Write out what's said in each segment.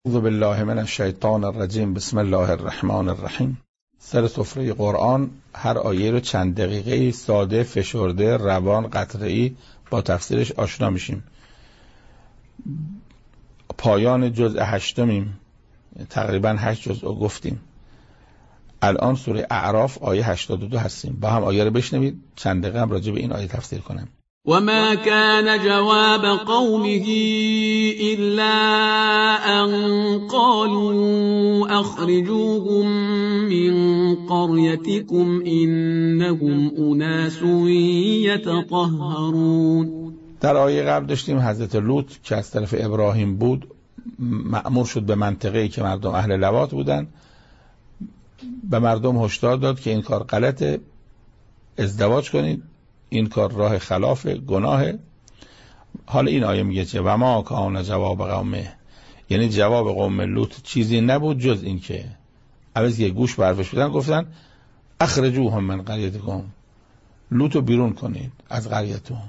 اعوذ بالله من الشیطان الرجیم. بسم الله الرحمن الرحیم. سر سفره قرآن هر آیه رو چند دقیقه ساده، فشرده، روان، قطعی با تفسیرش آشنا میشیم. پایان جزء 8 تقریبا 8 جزء گفتیم. الان سوره اعراف آیه 82 هستیم. با هم آیه رو بشنوید، چند دقیقه هم راجع به این آیه تفسیر کنم. وما كان جواب قومه إلا أن قالوا أخرجوهم من قريتكم إنهم أناس يتطهرون. در آیه قبل داشتیم حضرت لوط که از طرف ابراهیم بود مأمور شد به منطقه‌ای که مردم اهل لواط بودن، به مردم هشدار داد که این کار غلطه، ازدواج کنید، این کار راه خلاف گناهه. حالا این آیه میگه چه؟ و ما کان جواب قومه، یعنی جواب قوم لوط چیزی نبود جز این که عوض یه گوش برفش بدن، گفتن اخرجوهم من قریتکم، لوطو بیرون کنید از قریتون،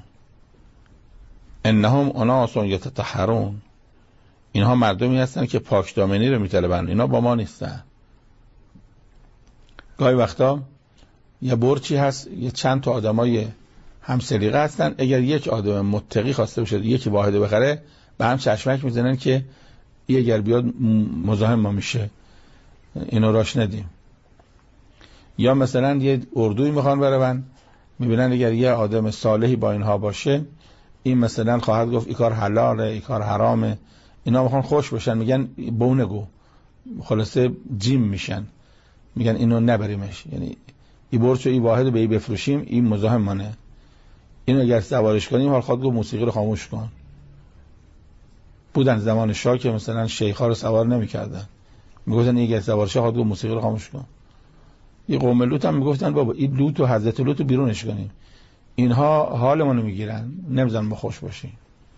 انهم اناس یتطهرون، اینها مردمی هستن که پاک دامنی رو میطلبن، اینا با ما نیستن. گاهی وقتا یه برچی هست، یه چند تا آدمای هم سلیقه هستن، اگر یک آدم متقی خواسته بشه یکی واحده بخره، به هم چشمک میزنن که این اگر بیاد مزاحم ما میشه، اینو راش ندیم. یا مثلا یه اردوی میخوان برون، میبینن اگر یه آدم صالحی با اینها باشه، این مثلا خواهد گفت این کار حلاله، این کار حرامه، اینا میخوان خوش بشن، میگن بونگو، خلاصه جیم میشن، میگن اینو نبریمش، یعنی این برچ و این واحد به این بفروشیم، این مزاحم مانه، اینو اگر سوارش کنیم حال خواهد گفت موسیقی رو خاموش کن. بودن زمان شاه که مثلا شیخ‌ها رو سوار نمی‌کردن، میگفتن این اگر سوار شه خواهد گفت موسیقی رو خاموش کن. این قوم لوط هم میگفتن بابا این لوط و حضرت لوط رو بیرونش کنیم، اینها حالمون رو میگیرن، نمیذارن ما خوش باشیم.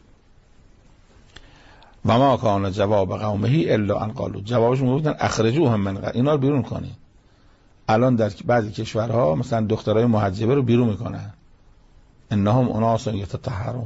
و ما کان جواب قومه الا ان قالوا، جوابش میگفتن اخرجوهم من، اینا رو بیرون کنین. الان در بعضی کشورها مثلا دخترای محجبه رو بیرون میکنن، انهم اناس یتطهرون.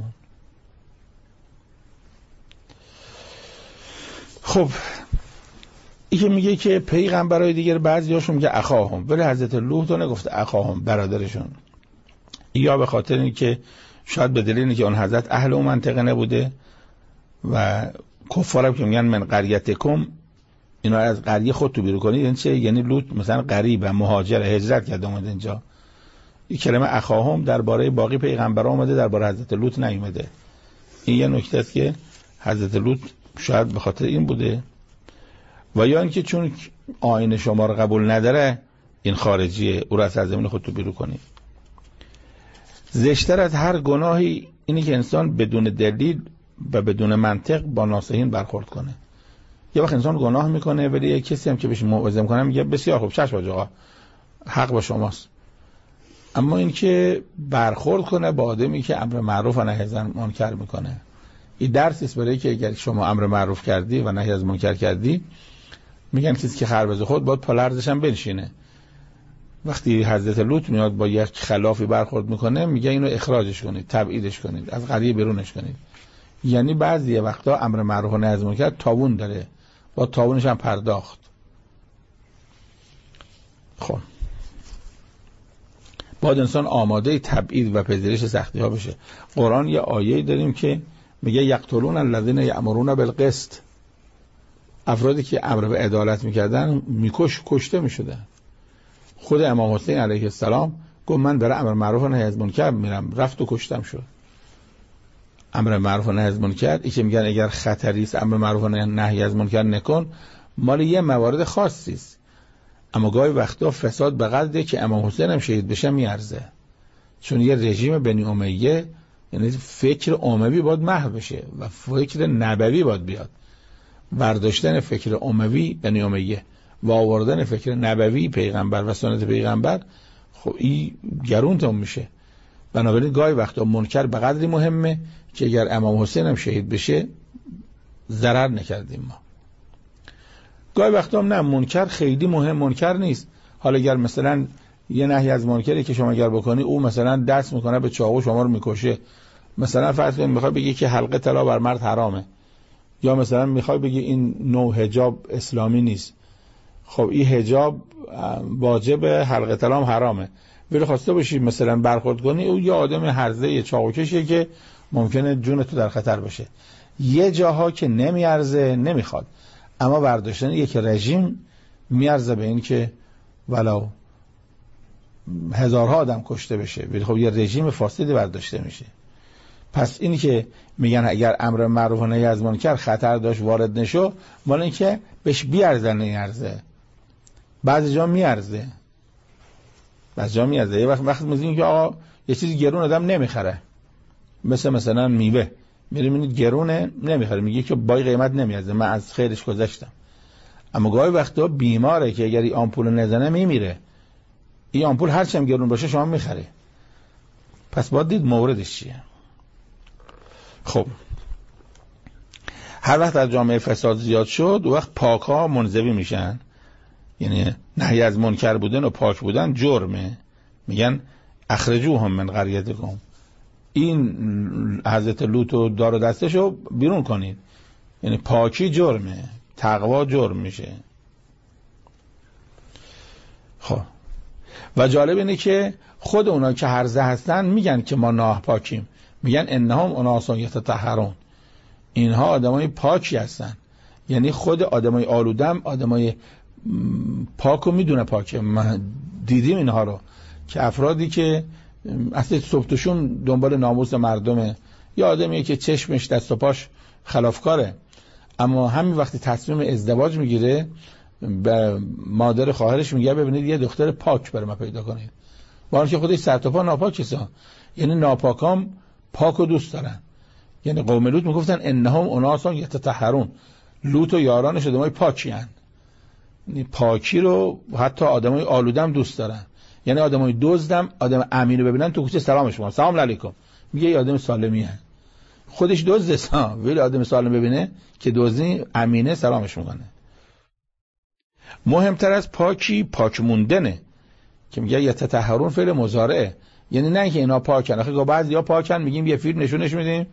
خب این که میگه که پیغمبرای دیگر بعضیاشون میگه اخاهم، ولی حضرت لوط رو نگفته اخاهم، برادرشون، یا به خاطر اینکه شاید به دلیل اینکه اون حضرت اهل اون منطقه نبوده و کفارم که میگن من قریتکم، اینا از قریه خودتو بیرون کنید، یعنی چه؟ یعنی لوط مثلا غریب و مهاجر هجرت کرده اومده اینجا. این کلمه اخاهم درباره باقی پیغمبران اومده، درباره حضرت لوط نیومده. این یه نکته است که حضرت لوط شاید به خاطر این بوده، و یا اینکه چون آیین شما رو قبول نداره این خارجیه، او را از سرزمین خودتو بیرون کنید. زشتر از هر گناهی اینی که انسان بدون دلیل و بدون منطق با ناصحین برخورد کنه. یه وقت انسان گناه میکنه ولی یه کسی هم که بهش موعظه میکنه میگه بسیار خوب، چشم آقا، حق با شماست. اما این که برخورد کنه با آدمی که امر معروف و نهی از منکر میکنه، این درسی است برای که اگر شما امر معروف کردی و نهی از منکر کردی، میگن کسی که خربز خود باید پالردش هم بنشینه. وقتی حضرت لوط میاد با یک خلافی برخورد میکنه، میگه اینو اخراجش کنید، تبعیدش کنید، از قریه بیرونش کنید. یعنی بعضی وقتا امر معروف و نهی از منکر تاوون داره، با تاوونش هم پرداخت. خب باید انسان آماده تبعید و پذیرش سختی ها بشه. قرآن یه آیه داریم که میگه یقتلون الذین یأمرون بالقسط، افرادی که امر به عدالت میکردن کشته میشدن. خود امام حسین علیه السلام گفت من برای امر معروف و نهی از منکر میرم، رفت و کشتم شد. امر معروف و نهی از منکر، این که میگن اگر خطری است امر معروف و نهی از منکر نکن، مال یه موارد خاصی است. اما گاهی وقتا فساد به قدری که امام حسین هم شهید بشه میارزه، چون یه رژیم بنی امیه، یعنی فکر اموی باید محو بشه و فکر نبوی باید بیاد. برداشتن فکر اموی بنی امیه و آوردن فکر نبوی پیغمبر و سنت پیغمبر، خب این گرون تموم میشه. بنابراین گاهی وقتا منکر به قدری مهمه که اگر امام حسین هم شهید بشه ضرر نکردیم ما. گاهی وقتا هم نه، منکر خیلی مهم منکر نیست. حالا اگر مثلا یه نهی از منکری که شما اگر بکنی، او مثلا دست میکنه به چاقو شما رو میکشه، مثلا فرض کنید میخواد بگه که حلقه طلا بر مرد حرامه، یا مثلا میخوای بگی این نوع حجاب اسلامی نیست، خب این حجاب واجب، حلقه طلا حرامه، ولی خواسته باشی مثلا برخورد کنی، او یه آدم هرزه چاقوکشیه که ممکنه جون تو در خطر باشه. یه جاها که نمیارزه نمیخواد، اما برداشتن یک رژیم میارزه به این که ولو هزارها آدم کشته بشه، ولی خب یه رژیم فاسدی برداشته میشه. پس اینی که میگن اگر امر معروف و نهی از منکر خطر داشت وارد نشو، مال این که بهش بیارزه نمیارزه. بعضی جا میارزه، بعضی جا میارزه. یه وقت میگین که آقا یه چیزی گرون آدم نمیخره، مثلا میوه میری میبینید گرونه نمیخره، میگه که با قیمت نمیارزه، من از خیرش گذشتم. اما گاهی وقتا بیماره که اگر این آمپول نزنه میمیره، این آمپول هرچی هم گرون باشه شما میخره. پس باید دید موردش چیه. خب هر وقت در جامعه فساد زیاد شد، و وقت پاک ها منزوی میشن، یعنی نهی از منکر بودن و پاک بودن جرمه. میگن اخرجوهم من قریتکم، این حضرت لوط و دار و دستشو بیرون کنید. یعنی پاکی جرمه، تقوا جرم میشه. خب و جالب اینه که خود اونا که هرزه هستن میگن که ما ناپاکیم، میگن انهم اناس یتطهرون، اینها آدمای پاکی هستن. یعنی خود آدمای آلودم آدمای پاکو میدونه پاکه. من دیدیم اینها رو که افرادی که اصلا صبحشون دنبال ناموس مردمه، یا آدمیه که چشمش دست و پاش خلافکاره، اما همین وقتی تصمیم ازدواج میگیره به مادر خواهرش میگه ببینید یه دختر پاک برای ما پیدا کنید، با اینکه خودش سر تا پا ناپاکه. یعنی ناپاکام پاکو دوست دارن. یعنی قوم لوط میگفتن انهم اناس یتطهرون، لوط و یارانش آدمای پاکی هستند. یعنی پاکی رو حتی آدمای آلودم دوست دارن. یعنی آدمای دزدم آدم امینو ببینن تو کوچه سلامش میکنن، سلام علیکم، میگه یه آدم سالمیه، خودش دزده، ولی آدم سالم ببینه که دزدی امینه سلامش میکنه. مهمتر از پاکی پاک موندنه که میگه یتطهرون فعل مضارعه. یعنی نه که اینا پاکن، آخه بعضیا پاکن میگیم یه فیلم نشونش میدیم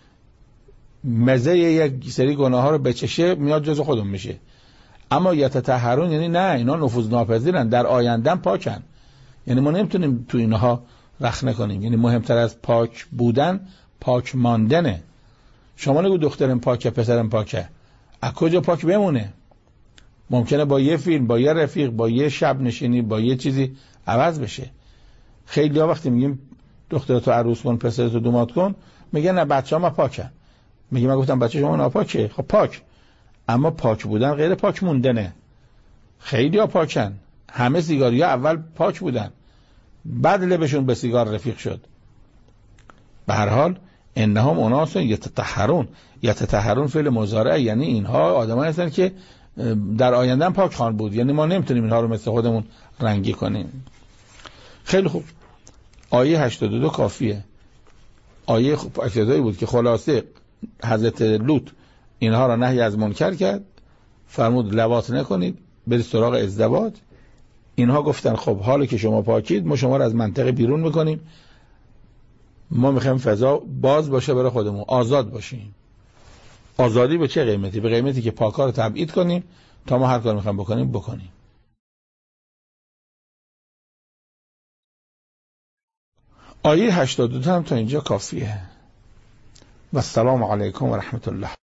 مزه یک سری گناه ها رو بچشه میاد جزو خودمون میشه. اما یتطهرون یعنی نه، اینا نفوذ ناپذیرن، در آیندن پاکن. یعنی ما نمیتونیم تو اینها رخنه کنیم. یعنی مهمتر از پاک بودن پاک ماندنه. شما نگو دخترم پاکه پسرم پاکه، از کجا پاک بمونه؟ ممکنه با یه فیلم، با یه رفیق، با یه شب نشینی، با یه چیزی عوض بشه. خیلی ها وقتی میگیم دخترتو عروس کن، پسرتو دومات کن، میگن نه بچه‌ها پاکن. میگم من گفتم بچه شما ناپاکه. خب پاک، اما پاک بودن غیر پاک موندنه. خیلی ها پاکن، همه سیگاری ها اول پاک بودن، بعد لبشون به سیگار رفیق شد. به هر حال انهم اناس یتطهرون، یتطهرون فعل مضارع، یعنی اینها آدمایی هستن که در آینده پاک خواهند بود. یعنی ما نمیتونیم اینها رو مثل خودمون رنگی کنیم. خیلی خوب، آیه 82 کافیه. آیه ابتدایی بود که خلاصه حضرت لوط اینها را نهی از منکر کرد، فرمود لواط نکنید، برید سراغ ازدواج. اینها گفتن خب حالا که شما پاکید ما شما را از منطقه بیرون میکنیم، ما میخوایم فضا باز باشه برای خودمون، آزاد باشیم. آزادی به چه قیمتی؟ به قیمتی که پاکا رو تبعید کنیم تا ما هر کار میخوایم بکنیم. آیه 82 هم تا اینجا کافیه. و السلام علیکم و رحمت الله.